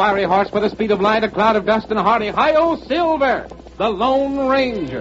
fiery horse with the speed of light, a cloud of dust, and a hearty Hi-Yo Silver, the Lone Ranger.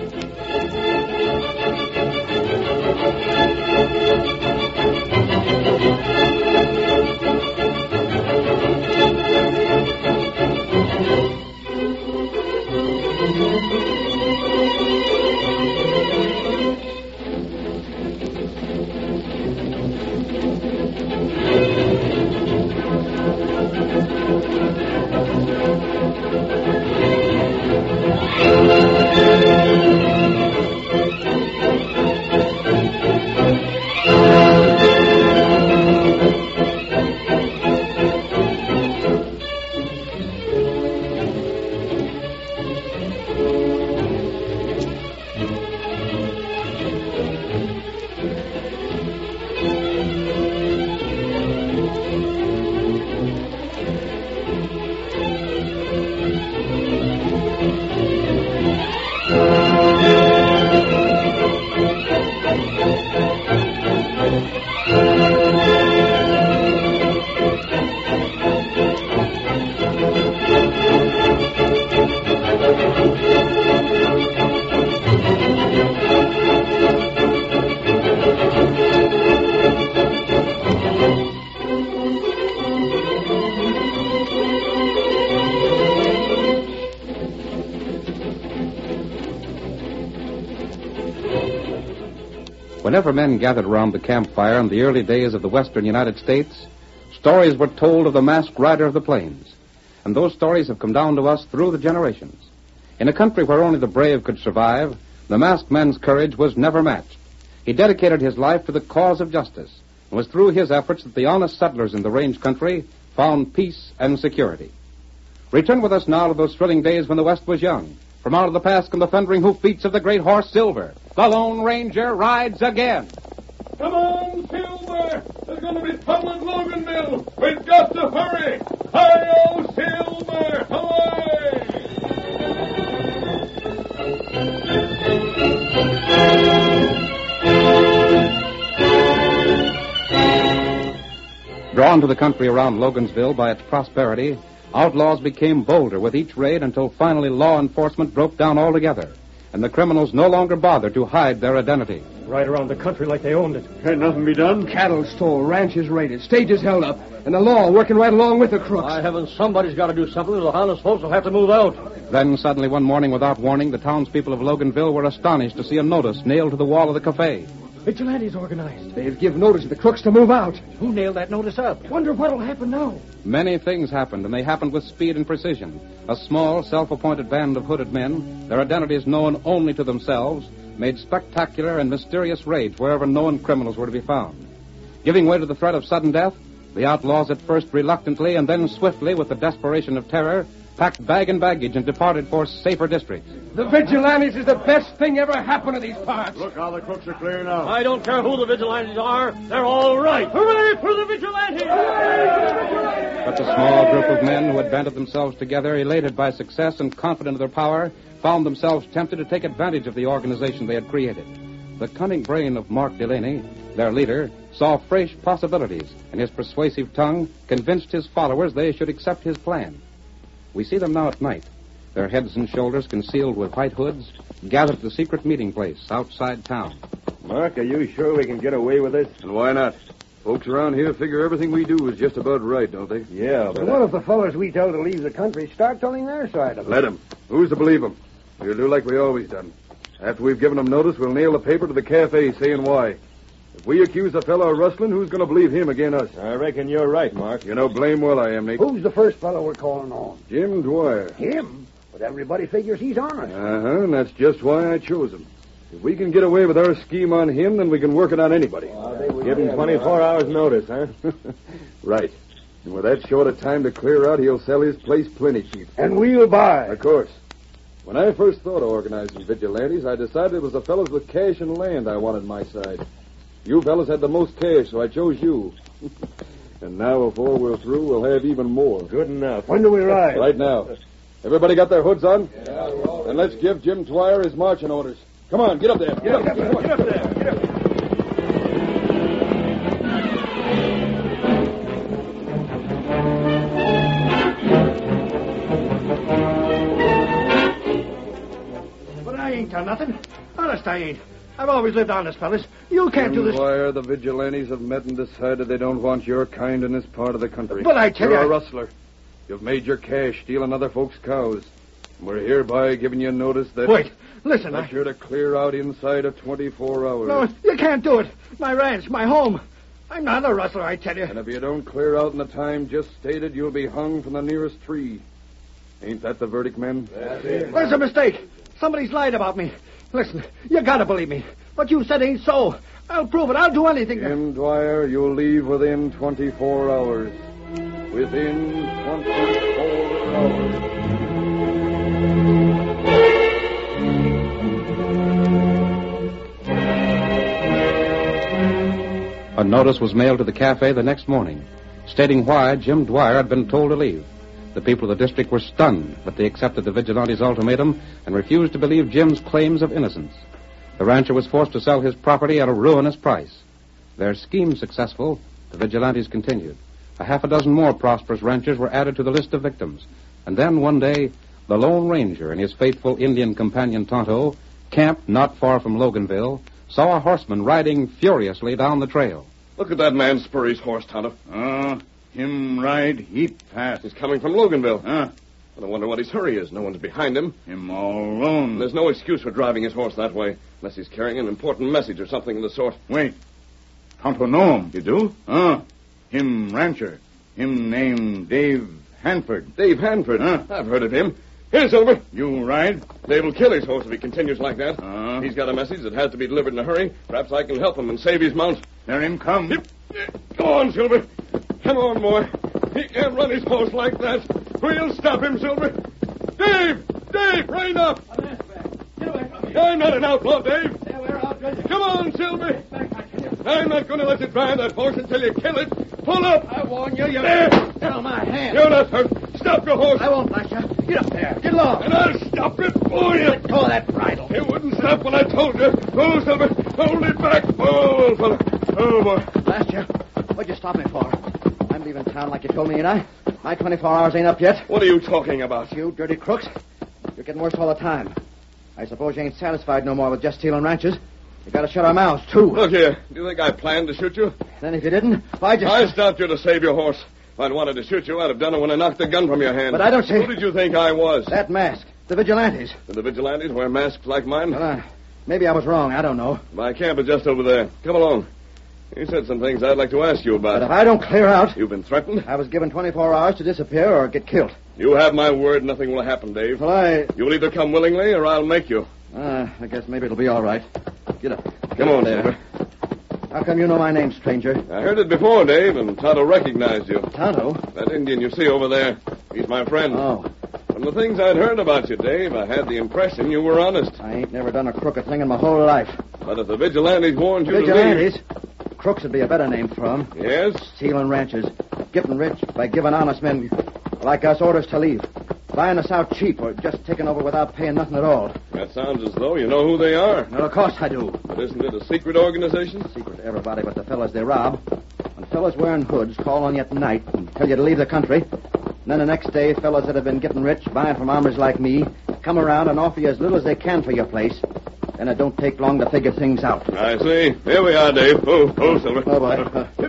Whenever men gathered around the campfire in the early days of the western United States, stories were told of the masked rider of the plains. And those stories have come down to us through the generations. In a country where only the brave could survive, the masked man's courage was never matched. He dedicated his life to the cause of justice. It was through his efforts that the honest settlers in the range country found peace and security. Return with us now to those thrilling days when the West was young. From out of the past come the thundering hoofbeats of the great horse Silver. The Lone Ranger rides again. Come on, Silver! There's going to be trouble at Loganville. We've got to hurry. Hi-yo, Silver! Away! Drawn to the country around Logansville by its prosperity, outlaws became bolder with each raid until finally law enforcement broke down altogether, and the criminals no longer bothered to hide their identity. Right around the country like they owned it. Can't nothing be done? Cattle stole, ranches raided, stages held up, and the law working right along with the crooks. By heavens, somebody's got to do something, or the honest folks will have to move out. Then suddenly one morning without warning, the townspeople of Loganville were astonished to see a notice nailed to the wall of the cafe. Vigilantes organized. They've given notice to the crooks to move out. Who nailed that notice up? Wonder what'll happen now. Many things happened, and they happened with speed and precision. A small, self-appointed band of hooded men, their identities known only to themselves, made spectacular and mysterious raids wherever known criminals were to be found. Giving way to the threat of sudden death, the outlaws at first reluctantly and then swiftly, with the desperation of terror, packed bag and baggage and departed for safer districts. The vigilantes is the best thing ever happened to these parts. Look how the crooks are clearing out. I don't care who the vigilantes are. They're all right. Hooray for the vigilantes! But the small group of men who had banded themselves together, elated by success and confident of their power, found themselves tempted to take advantage of the organization they had created. The cunning brain of Mark Delaney, their leader, saw fresh possibilities, and his persuasive tongue convinced his followers they should accept his plan. We see them now at night, their heads and shoulders concealed with white hoods, gathered at the secret meeting place outside town. Mark, are you sure we can get away with this? And why not? Folks around here figure everything we do is just about right, don't they? Yeah, but... What if the fellas we tell to leave the country start telling their side of it? Let them. Who's to believe them? We'll do like we always done. After we've given them notice, we'll nail the paper to the cafe saying why. If we accuse a fellow of rustling, who's going to believe him again us? I reckon you're right, Mark. You know blame well I am, Nick. Who's the first fellow we're calling on? Jim Dwyer. Him? But everybody figures he's honest. And that's just why I chose him. If we can get away with our scheme on him, then we can work it on anybody. Give him 24 hours notice, huh? Right. And with that short a time to clear out, he'll sell his place plenty cheap. And we'll buy. Of course. When I first thought of organizing vigilantes, I decided it was the fellows with cash and land I wanted my side. You fellas had the most cash, so I chose you. And now, before we're through, we'll have even more. Good enough. When do we ride? Right now. Everybody got their hoods on? Yeah. Then let's give Jim Dwyer his marching orders. Come on, get up there. Get up there. Get up there. Get up there. tell nothing. Honest, I ain't. I've always lived honest, fellas. You can't do this. Dwyer, the vigilantes have met and decided they don't want your kind in this part of the country. But I tell you... You're a rustler. You've made your cash stealing other folks' cows. We're hereby giving you notice that... Wait, listen, that you're to clear out inside of 24 hours. No, you can't do it. My ranch, my home. I'm not a rustler, I tell you. And if you don't clear out in the time just stated, you'll be hung from the nearest tree. Ain't that the verdict, men? That's it. There's a mistake. Somebody's lied about me. Listen, you gotta believe me. What you said ain't so. I'll prove it. I'll do anything. Jim Dwyer, you'll leave within 24 hours. Within 24 hours. A notice was mailed to the cafe the next morning, stating why Jim Dwyer had been told to leave. The people of the district were stunned, but they accepted the vigilante's ultimatum and refused to believe Jim's claims of innocence. The rancher was forced to sell his property at a ruinous price. Their scheme successful, the vigilantes continued. A half a dozen more prosperous ranchers were added to the list of victims. And then, one day, the Lone Ranger and his faithful Indian companion Tonto, camped not far from Loganville, saw a horseman riding furiously down the trail. Look at that man spur his horse, Tonto. Him ride heap fast. He's coming from Loganville. I don't wonder what his hurry is. No one's behind him. Him all alone. There's no excuse for driving his horse that way, unless he's carrying an important message or something of the sort. Wait. Tonto know him. You do? Him rancher. Him named Dave Hanford. Dave Hanford? I've heard of him. Here, Silver. You ride? Dave will kill his horse if he continues like that. He's got a message that has to be delivered in a hurry. Perhaps I can help him and save his mount. There him come. Go on, Silver. Come on, boy. He can't run his horse like that. We'll stop him, Silver. Dave! Dave, rein up! Get away from me. I'm not an outlaw, Dave. Stay away or I'll drill you. Come on, Silver. I'm not going to let you drive that horse until you kill it. Pull up. I warn you, There. Get on my hand. You're not hurt. Stop your horse. I won't blast you. Get up there. Get along. And I'll stop it for you. Let go of that bridle. You wouldn't stop when I told you. Oh, Silver. Hold it back. Oh, old fella. Oh, boy. Blast you. What'd you stop me for? I'm leaving town like you told me, ain't I? My 24 hours ain't up yet. What are you talking about? You dirty crooks. You're getting worse all the time. I suppose you ain't satisfied no more with just stealing ranches. You gotta shut our mouths, too. Look here. Do you think I planned to shoot you? Then if you didn't, why'd you... I stopped you to save your horse. If I'd wanted to shoot you, I'd have done it when I knocked the gun from your hand. But I don't see... Who did you think I was? That mask. The vigilantes. Did the vigilantes wear masks like mine? Well, maybe I was wrong. I don't know. My camp is just over there. Come along. You said some things I'd like to ask you about. But if I don't clear out... You've been threatened? I was given 24 hours to disappear or get killed. You have my word nothing will happen, Dave. Well, You'll either come willingly or I'll make you. I guess maybe it'll be all right. Get up. Come on, Silver. How come you know my name, stranger? I heard it before, Dave, and Tonto recognized you. Tonto? That Indian you see over there. He's my friend. Oh. From the things I'd heard about you, Dave, I had the impression you were honest. I ain't never done a crooked thing in my whole life. But if the vigilantes warned you Vigilantes? to leave... Crooks would be a better name for 'em. Yes? Stealing ranches. Getting rich by giving honest men like us orders to leave. Buying us out cheap or just taking over without paying nothing at all. That sounds as though you know who they are. Well, of course I do. But isn't it a secret organization? Secret to everybody but the fellas they rob. When fellas wearing hoods call on you at night and tell you to leave the country, and then the next day fellas that have been getting rich, buying from armors like me, come around and offer you as little as they can for your place, then it don't take long to figure things out. I see. Here we are, Dave. Oh, Silver. Oh, boy.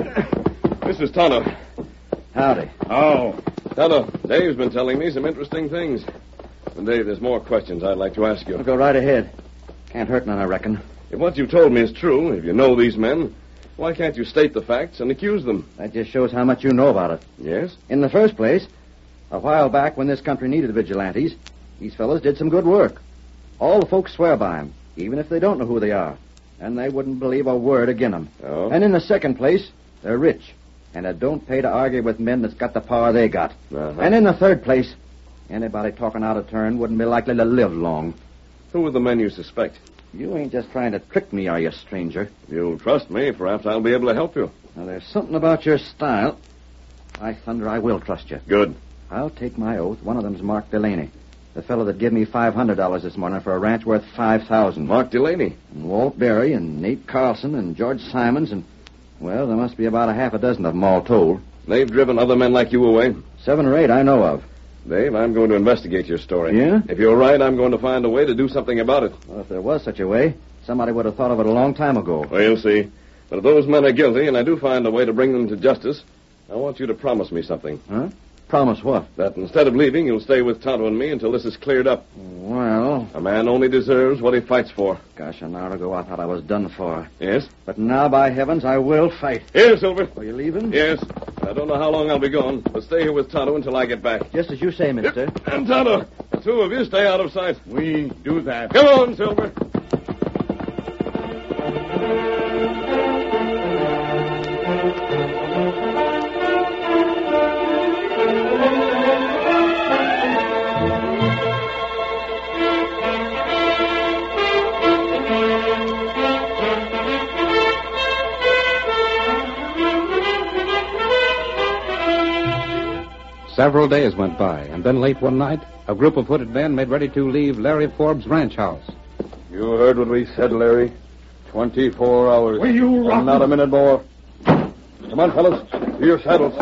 This is Tonto. Howdy. Oh. Tonto, Dave's been telling me some interesting things. And Dave, there's more questions I'd like to ask you. Well, go right ahead. Can't hurt none, I reckon. If what you told me is true, if you know these men, why can't you state the facts and accuse them? That just shows how much you know about it. Yes? In the first place, a while back when this country needed vigilantes, these fellas did some good work. All the folks swear by 'em, even if they don't know who they are. And they wouldn't believe a word agin 'em. Oh? And in the second place, they're rich. And it don't pay to argue with men that's got the power they got. Uh-huh. And in the third place, anybody talking out of turn wouldn't be likely to live long. Who are the men you suspect? You ain't just trying to trick me, are you, stranger? If you'll trust me, perhaps I'll be able to help you. Now, there's something about your style. By thunder, I will trust you. Good. I'll take my oath. One of them's Mark Delaney. The fellow that gave me $500 this morning for a ranch worth $5,000. Mark Delaney. And Walt Berry and Nate Carlson and George Simons and... Well, there must be about a half a dozen of them all told. They've driven other men like you away. 7 or 8 I know of. Dave, I'm going to investigate your story. Yeah? If you're right, I'm going to find a way to do something about it. Well, if there was such a way, somebody would have thought of it a long time ago. Well, you'll see. But if those men are guilty, and I do find a way to bring them to justice, I want you to promise me something. Huh? Promise what? That instead of leaving, you'll stay with Tonto and me until this is cleared up. Well, A man only deserves what he fights for. gosh, an hour ago I thought I was done for. Yes? But now, by heavens, I will fight. Here, Silver. Are you leaving? Yes. I don't know how long I'll be gone, but stay here with Tonto until I get back. Just as you say, mister. And Tonto, the two of you stay out of sight. We do that. Come on, Silver. Several days went by, and then late one night, a group of hooded men made ready to leave Larry Forbes' ranch house. You heard what we said, Larry. 24 hours. Will you And rotten- not a minute more. Come on, fellas. To your saddles.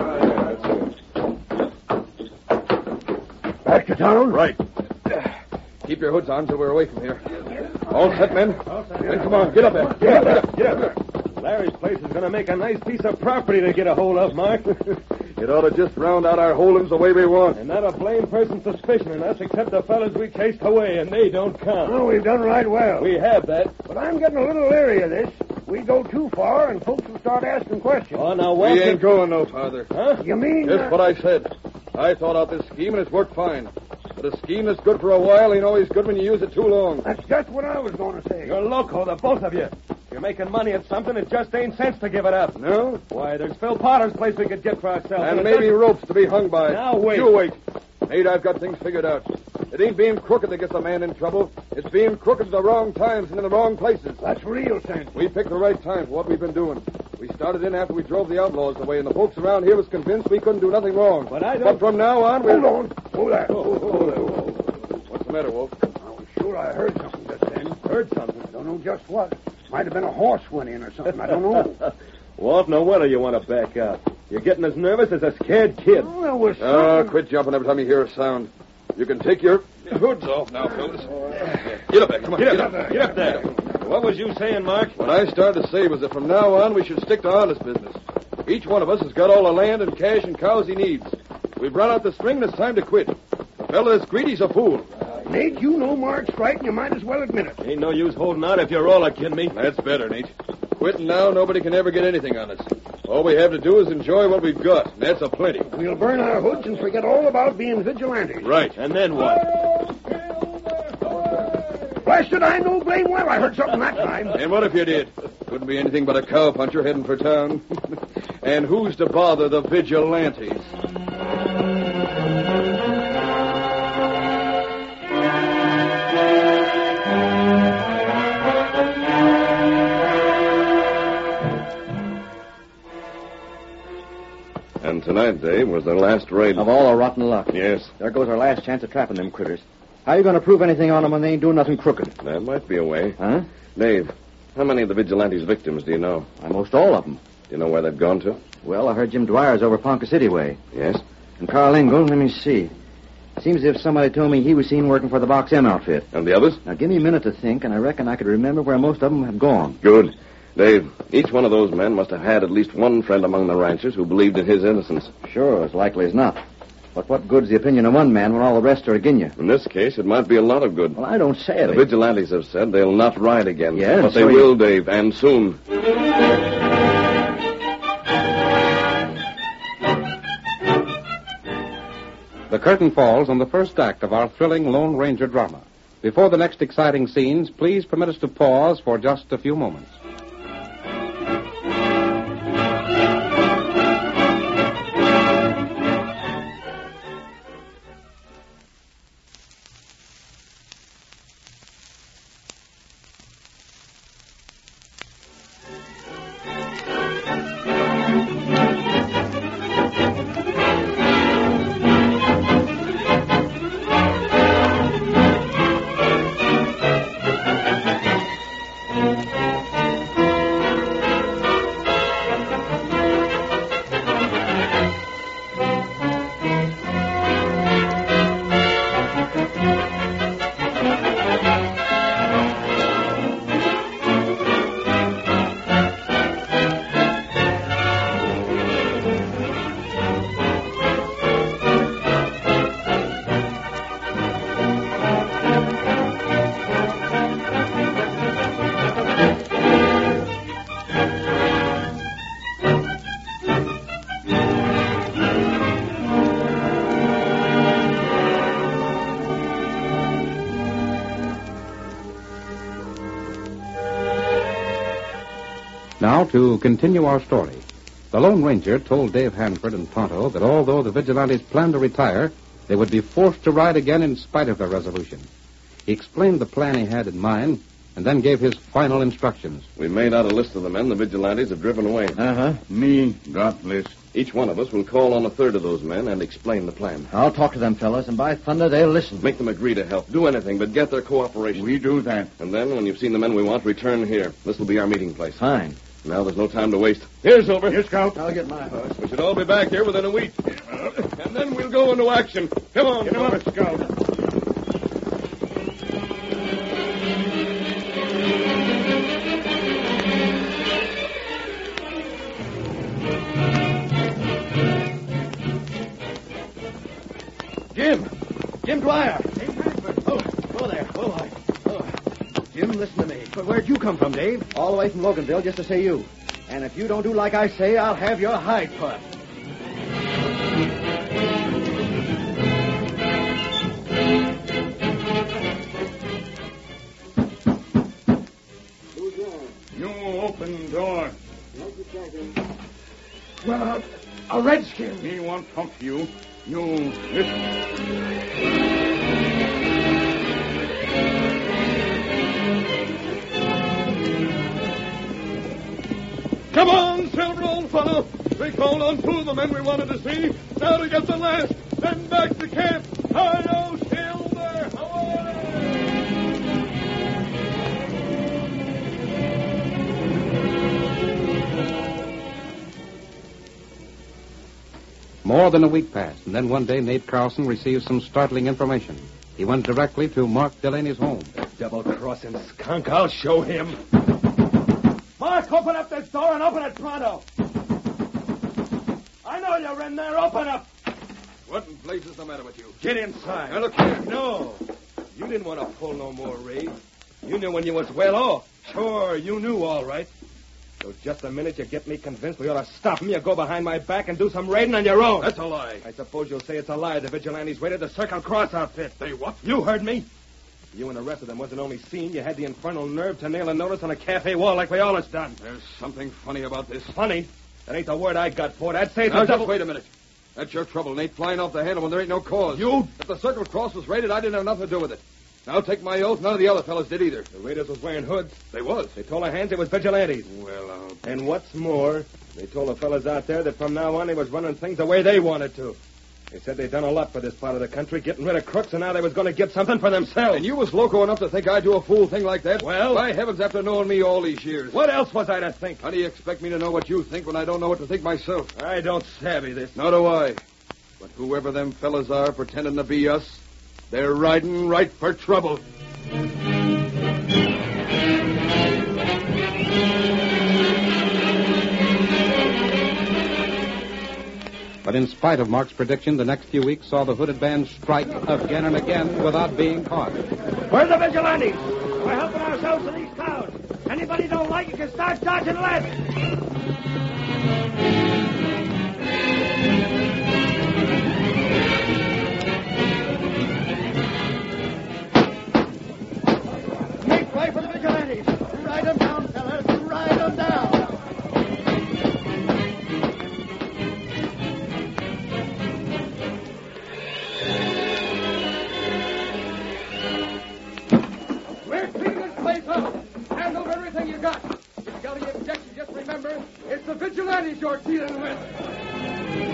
Back to town? Right. Keep your hoods on till we're away from here. All set, men? Then come on, get up there. Get up there. Larry's place is going to make a nice piece of property to get a hold of, Mark. It ought to just round out our holdings the way we want. And not a blame person suspicioning us except the fellas we chased away, and they don't count. Well, we've done right well. We have that. But I'm getting a little leery of this. We go too far, and folks will start asking questions. Oh, now, We Walter... ain't going no farther. Huh? You mean... Just what I said. I thought out this scheme, and it's worked fine. But a scheme that's good for a while ain't always good when you use it too long. That's just what I was going to say. You're loco, the both of you. If you're making money at something, it just ain't sense to give it up. No? Why, there's Phil Potter's place we could get for ourselves. And maybe ropes to be hung by. Now, wait. You wait. Nate, I've got things figured out. It ain't being crooked that gets a man in trouble. It's being crooked at the wrong times and in the wrong places. That's real sense. We picked the right time for what we've been doing. We started in after we drove the outlaws away, and the folks around here was convinced we couldn't do nothing wrong. But I don't... But from now on, we're... Hold on. Hold that. What's the matter, Wolf? I was sure I heard something just then. Heard something. I don't know just what. Might have been a horse went in or something. I don't know. Walt, no wonder you want to back out. You're getting as nervous as a scared kid. Oh, there was Oh, something... quit jumping every time you hear a sound. You can take your hoods off now, fellas. Get up there. Come on. Get up there. What was you saying, Mark? What I started to say was that from now on, we should stick to honest business. Each one of us has got all the land and cash and cows he needs. We've run out the string, and it's time to quit. The fellow that's greedy's a fool. Nate, you know Mark's right, and you might as well admit it. Ain't no use holding out if you're all a kidding me. That's better, Nate. Quitting now, nobody can ever get anything on us. All we have to do is enjoy what we've got, and that's a plenty. We'll burn our hoods and forget all about being vigilantes. Right. And then what? Blasted, I know blame well I heard something that time. And what if you did? Couldn't be anything but a cowpuncher heading for town. And who's to bother the vigilantes? And tonight, Dave, was the last raid. Of all our rotten luck. Yes, There goes our last chance of trapping them critters. How you going to prove anything on them when they ain't doing nothing crooked? that might be a way. Huh? Dave, how many of the vigilantes' victims do you know? Almost all of them. Do you know where they've gone to? Well, I heard Jim Dwyer's over Ponca City way. Yes? And Carl Engel, let me see. Seems as if somebody told me he was seen working for the Box M outfit. And the others? Now, give me a minute to think, and I reckon I could remember where most of them have gone. Good. Dave, each one of those men must have had at least one friend among the ranchers who believed in his innocence. Sure, as likely as not. But what good's the opinion of one man when all the rest are agin you? In this case, it might be a lot of good. Well, I don't say it. The vigilantes have said they'll not ride again. Yes, but they so you- will, Dave, and soon. The curtain falls on the first act of our thrilling Lone Ranger drama. Before the next exciting scenes, please permit us to pause for just a few moments. Now, to continue our story. The Lone Ranger told Dave Hanford and Tonto that although the vigilantes planned to retire, they would be forced to ride again in spite of their resolution. He explained the plan he had in mind and then gave his final instructions. We made out a list of the men the vigilantes have driven away. Uh-huh. Me got list. Each one of us will call on a third of those men and explain the plan. I'll talk to them, fellas, and by thunder, they'll listen. Make them agree to help. Do anything, but get their cooperation. We do that. And then, when you've seen the men we want, return here. This will be our meeting place. Fine. Now there's no time to waste. Here, Silver. Here, Scout. I'll get my horse. We should all be back here within a week. And then we'll go into action. Come on, Get him up, Scout. Jim Dwyer. Dave Hanford. Oh, there. Jim, listen to me. But where'd you come from, Dave? All the way from Loganville just to see you. And if you don't do like I say, I'll have your hide cut. You open door. Well, a redskin. Me want talk to you. You listen. Come on, Silver, old fellow. We called on two of the men we wanted to see. Now to get the last. Then back to camp. Hi-yo, Silver. Away! More than a week passed, and then one day Nate Carlson received some startling information. He went directly to Mark Delaney's home. Double-crossing skunk. I'll show him. Mark, open up this door and open it pronto. I know you're in there. Open up. What in place is the matter with you? Get inside. Now, look here. No. You didn't want to pull no more raid. You knew when you was well off. Sure, you knew all right. So just the minute you get me convinced we ought to stop him, you go behind my back and do some raiding on your own. That's a lie. I suppose you'll say it's a lie. The vigilantes raided the Circle Cross outfit. They what? You heard me. You and the rest of them wasn't only seen, you had the infernal nerve to nail a notice on a cafe wall like we always done. There's something funny about this. Funny? That ain't the word I got for it. I'd say it's Now, a double... just wait a minute. That's your trouble, Nate, flying off the handle when there ain't no cause. You? If the Circle Cross was raided, I didn't have nothing to do with it. Now, take my oath, none of the other fellas did either. The raiders was wearing hoods. They was. They told our hands it was vigilantes. Well, And what's more, they told the fellas out there that from now on they was running things the way they wanted to. They said they'd done a lot for this part of the country, getting rid of crooks, and now they was going to get something for themselves. And you was loco enough to think I'd do a fool thing like that? Well? By heavens, after knowing me all these years. What else was I to think? How do you expect me to know what you think when I don't know what to think myself? I don't savvy this. Nor do I. But whoever them fellas are pretending to be us, they're riding right for trouble. But in spite of Mark's prediction, the next few weeks saw the hooded band strike again and again without being caught. Where's the vigilantes? We're helping ourselves to these cows. Anybody don't like it can start dodging lead. Make way for the vigilantes. Ride them down, fellas. Ride them down. We're cleaning this place up. Hand over everything you got. If you got any objections, just remember, it's the vigilantes you're dealing with.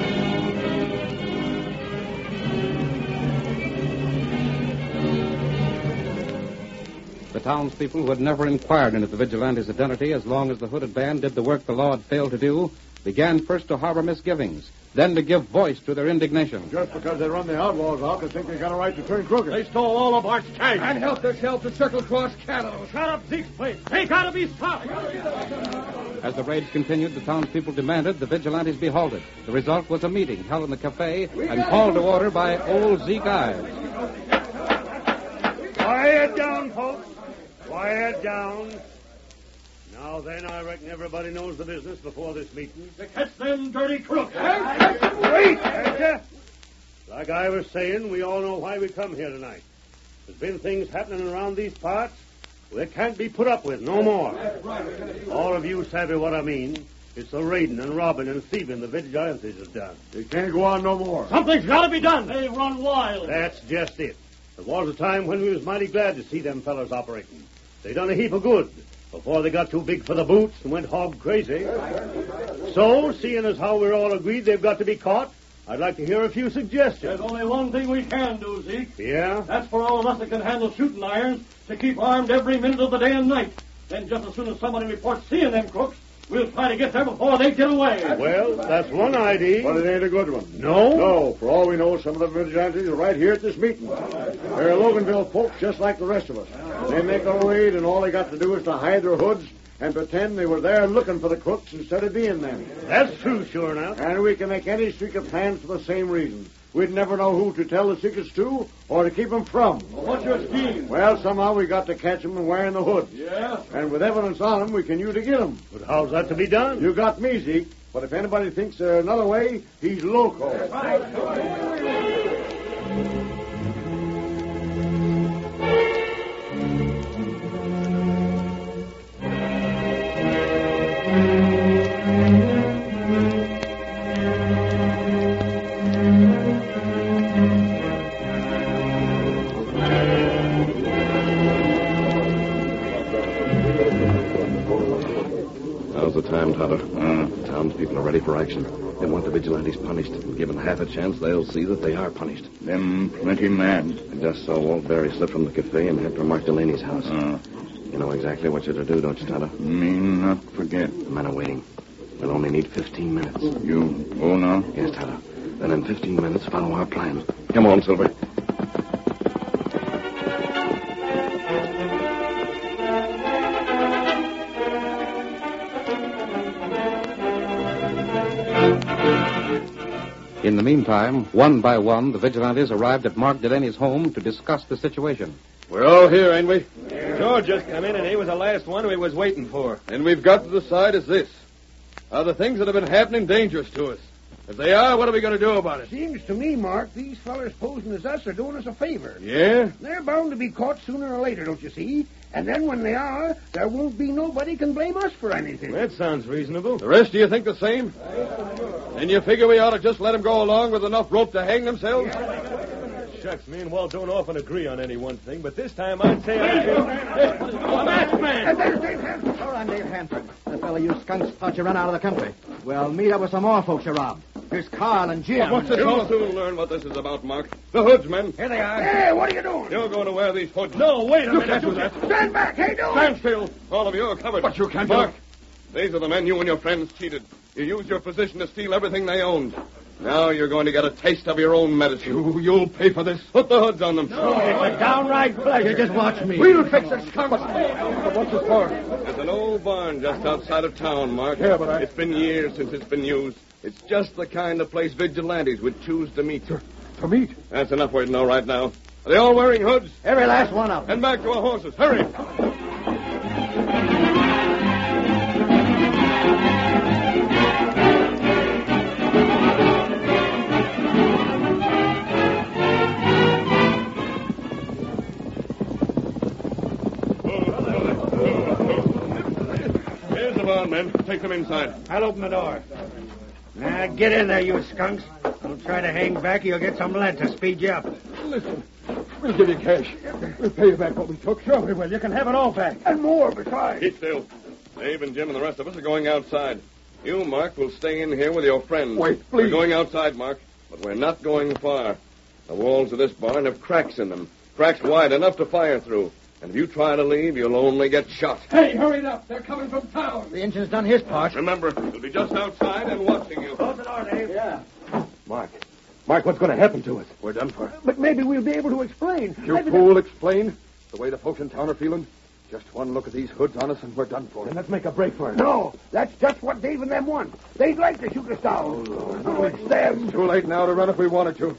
The townspeople, who had never inquired into the vigilante's identity as long as the hooded band did the work the law had failed to do, began first to harbor misgivings, then to give voice to their indignation. Just because they run the outlaws out, they think they got a right to turn crooked. They stole all of our cash. And help themselves to Circle Cross cattle. Shut up, Zeke's place. They gotta be stopped. As the raids continued, the townspeople demanded the vigilantes be halted. The result was a meeting held in the cafe and called to order by old Zeke Ives. Quiet down, folks. Quiet down. Now then, I reckon everybody knows the business before this meeting. To catch them dirty crooks. Wait, like I was saying, we all know why we come here tonight. There's been things happening around these parts It can't be put up with no more. All of you savvy what I mean. It's the raiding and robbing and thieving the vigilantes has done. They can't go on no more. Something's got to be done. They run wild. That's just it. There was a time when we was mighty glad to see them fellas operating. They done a heap of good before they got too big for the boots and went hog crazy. So, seeing as how we're all agreed they've got to be caught, I'd like to hear a few suggestions. There's only one thing we can do, Zeke. Yeah? That's for all of us that can handle shooting irons to keep armed every minute of the day and night. Then just as soon as somebody reports seeing them crooks, we'll try to get there before they get away. Well, that's one idea. But it ain't a good one. No? No, for all we know, some of the vigilantes are right here at this meeting. They're Loganville folks just like the rest of us. They make a raid, and all they got to do is to hide their hoods and pretend they were there looking for the crooks instead of being them. That's true, sure enough. And we can make any streak of plans for the same reason. We'd never know who to tell the secrets to or to keep them from. Well, what's your scheme? Well, somehow we got to catch them and wearing the hoods. Yeah? And with evidence on them, we can use to get them. But how's that to be done? You got me, Zeke. But if anybody thinks there's another way, he's loco. Now's the time, Tonto. Townspeople are ready for action. They want the vigilantes punished. And given half a chance, they'll see that they are punished. Them plenty mad. And just so Walt Berry slipped from the cafe and head for Mark Delaney's house. You know exactly what you're to do, don't you, Tonto? Me not forget. The men are waiting. We'll only need 15 minutes. You go now? Yes, Tonto. Then in 15 minutes, follow our plan. Come on, Silver. In the meantime, one by one, the vigilantes arrived at Mark Delaney's home to discuss the situation. We're all here, ain't we? George just come in, and he was the last one we was waiting for. And we've got to decide is this. Are the things that have been happening dangerous to us? If they are, what are we going to do about it? Seems to me, Mark, these fellers posing as us are doing us a favor. Yeah? They're bound to be caught sooner or later, don't you see? And then when they are, there won't be nobody can blame us for anything. That sounds reasonable. The rest of you think the same? And you figure we ought to just let them go along with enough rope to hang themselves? Shucks, me and Walt don't often agree on any one thing, but this time I'd say a masked man! Sure, I'm Dave Hanford. The fellow you skunks thought you ran out of the country. Well, meet up with some more folks you robbed. Here's Carl and Jim. What's it all? You'll soon learn what this is about, Mark. The hoods, men. Here they are. Hey, what are you doing? You're going to wear these hoods. No, wait a minute. Can't do that. Stand back. Hey, do Stand still. All of you are covered. But you can't Mark, these are the men you and your friends cheated. You used your position to steal everything they owned. Now you're going to get a taste of your own medicine. You'll pay for this. Put the hoods on them. No, it's a downright pleasure. Just watch me. We'll fix this skunk. What's this for? There's an old barn just outside of town, Mark. Yeah, but It's been years since it's been used. It's just the kind of place vigilantes would choose to meet. To meet? That's enough for you to know right now. Are they all wearing hoods? Every last one of them. And back to our horses. Hurry. Here's the barn, men. Take them inside. I'll open the door. Now, get in there, you skunks. Don't try to hang back, or you'll get some lead to speed you up. Listen, we'll give you cash. We'll pay you back what we took. Sure we will. You can have it all back. And more besides. Keep still. Dave and Jim and the rest of us are going outside. You, Mark, will stay in here with your friends. Wait, please. We're going outside, Mark, but we're not going far. The walls of this barn have cracks in them. Cracks wide enough to fire through. And if you try to leave, you'll only get shot. Hey, hurry it up. They're coming from town. The engine's done his part. Remember, we'll be just outside and watching you. Close the door, Dave. Yeah. Mark, what's going to happen to us? We're done for. But maybe we'll be able to explain. You Maybe fool, explain. The way the folks in town are feeling. Just one look at these hoods on us and we're done for. Then let's make a break for it. No, that's just what Dave and them want. They'd like to shoot us down. Oh, it's them. Too late now to run if we wanted to.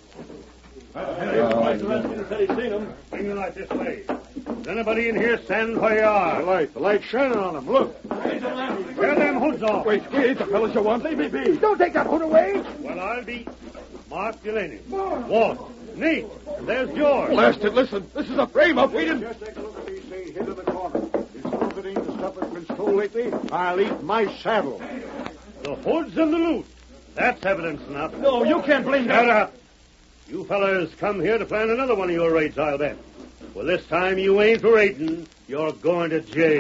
Said he'd seen them. Bring the light this way. Is anybody in here standing where you are? The light's shining on them. Look. Tear them hoods off. Wait, we ain't the fellas you want. Leave me be. Don't take that hood away. Well, I'll be Mark Delaney. Walt. Nate. And there's George. Blast it, listen. This is a frame-up. We didn't... Just take a look at these things here to the corner. with me, I'll eat my saddle. The hoods and the loot. That's evidence enough. No, you can't blame Shut that. up. You fellas come here to plan another one of your raids, I'll bet. Well, this time you ain't raiding. You're going to jail.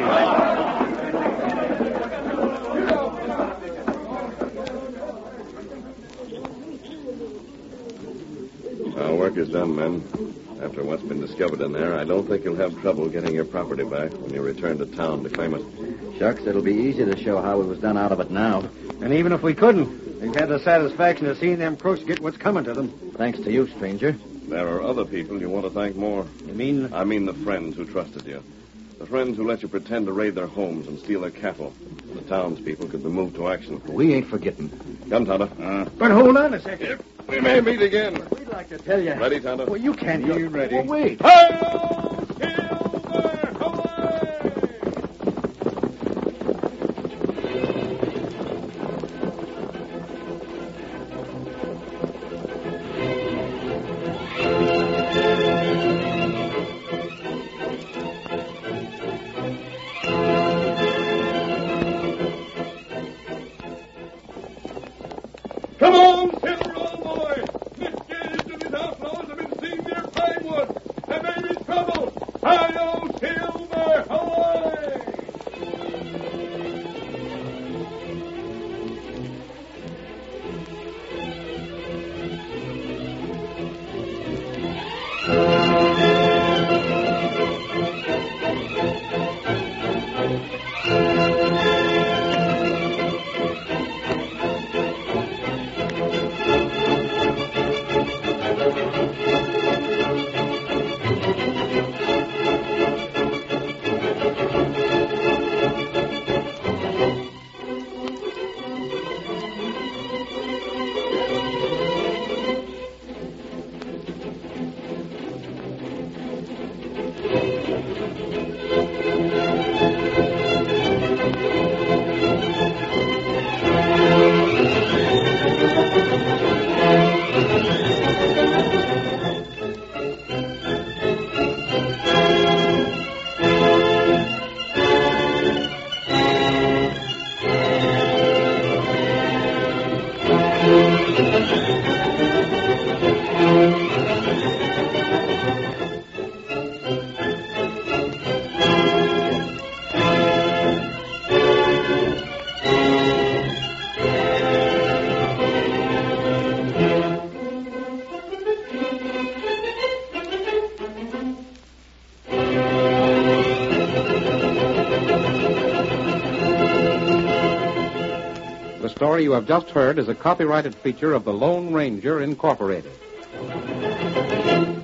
Our work is done, men. After what's been discovered in there, I don't think you'll have trouble getting your property back when you return to town to claim it. Shucks, it'll be easy to show how it was done out of it now. And even if we couldn't, we've had the satisfaction of seeing them crooks get what's coming to them. Thanks to you, stranger. There are other people you want to thank more. You mean? I mean the friends who trusted you. The friends who let you pretend to raid their homes and steal their cattle. The townspeople could be moved to action. We ain't forgetting. Come, Tonto. But hold on a second. We may meet again. We'd like to tell you. Ready, Tonto? Well, you can't. You ready? Oh, wait. Come on, Silver, old boy. This gauge and these outlaws have been seen near Pinewood. There may be trouble. Hi-yo, Silver, away! The story you have just heard is a copyrighted feature of the Lone Ranger Incorporated.